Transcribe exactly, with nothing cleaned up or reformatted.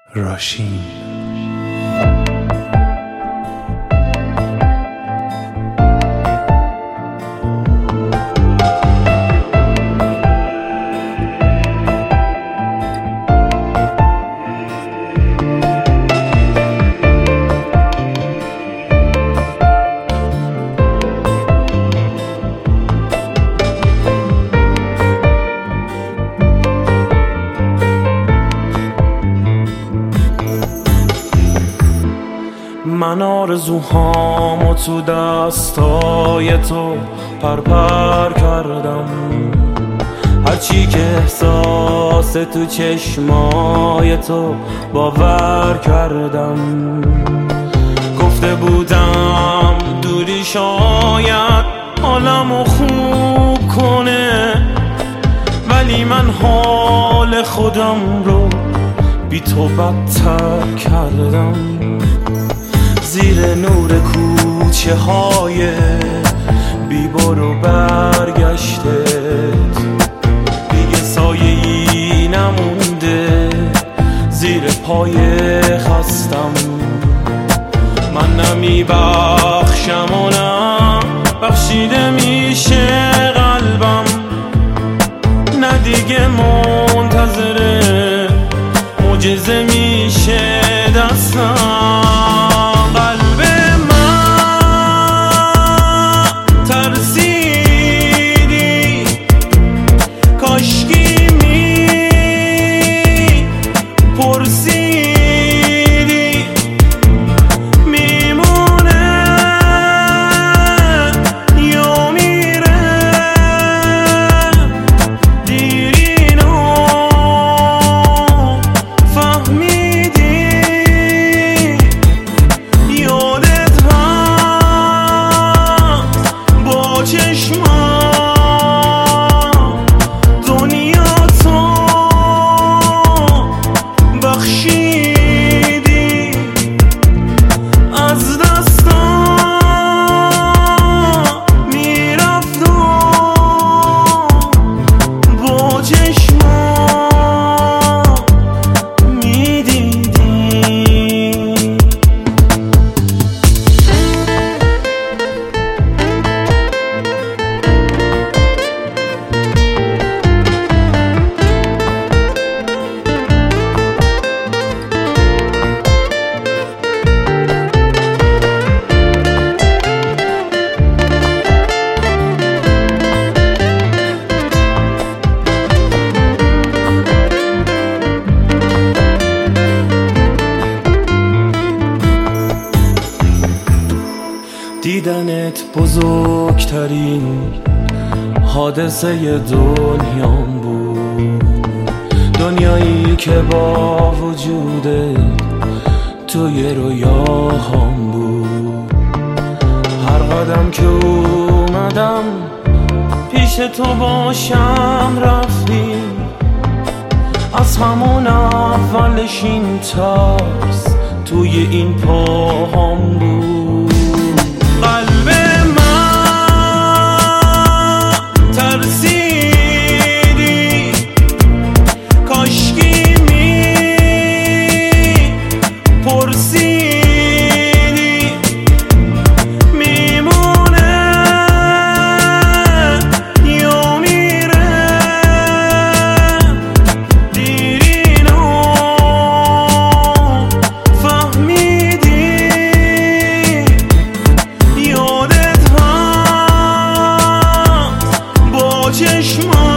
راشین. من آرزوهامو تو دستای تو پرپر کردم، هرچی که احساس تو چشمای تو باور کردم. گفته بودم دوری شاید حالمو خوب کنه، ولی من حال خودم رو بی تو بدتر کردم. زیر نور کوچه های بی برو برگشتت دیگه سایه ای نمونده زیر پای خستم. من نمی بخشم و نه بخشیده میشه قلبم، نه دیگه منتظره معجزه میشه دستم. دیدنت بزرگترین حادثه دنیام بود، دنیایی که با وجودت توی رویاهام بود. هر قدم که اومدم پیش تو باشم رفتیم، از همون اولش این ترس توی این پاهام بود. قلب من ترسیدی کاشکی می پرسیدی میمونه یا میره، دیرینو فهمیدی یادت هست با چشم